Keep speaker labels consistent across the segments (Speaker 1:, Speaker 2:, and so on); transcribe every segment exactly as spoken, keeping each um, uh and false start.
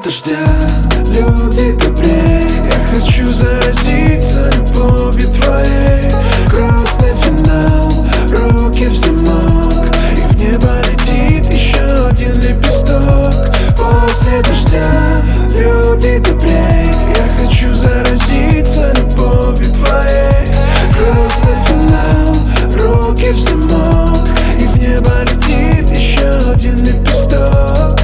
Speaker 1: дождя люди добрее. Я хочу заразиться любовью твоей. Грустный финал, руки в замок, и в небо летит еще один лепесток. После дождя люди добрее. Я хочу заразиться любовью твоей. Грустный финал, руки в замок, и в небо летит еще один лепесток.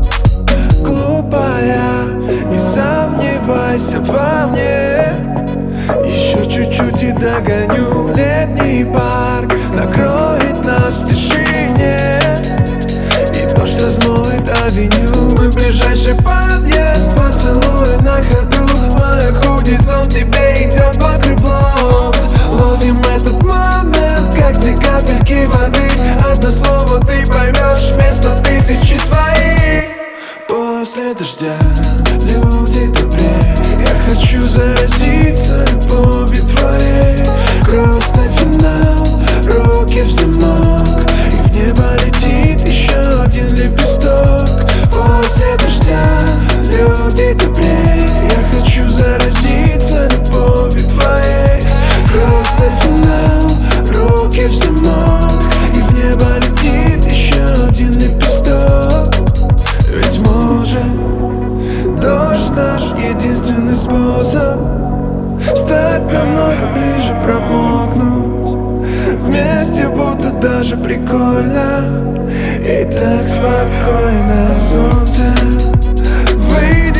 Speaker 1: Глупая, не сомневайся во мне. Еще чуть-чуть и догоню. Летний парк накроет нас в тишине, и дождь размоет авеню. Мы в ближайший подъезд, поцелуй на ходу. Моя худи сон тебе идет мокрый блонд. Ловим этот момент, как две капельки воды. Одно слово ты поймешь вместо тысячи своих. После дождя люди добрее. Я хочу заразиться любовью твоей. Грустный финал, руки в замок, и в небо летит еще один лепесток. После дождя люди добрее. Я хочу заразиться любовью твоей. Грустный финал, руки в замок, и в небо летит еще один лепесток. Ведь может дождь наш единственный способ стать намного ближе, промокнуть вместе, будто даже прикольно. И так спокойно солнце выйдет.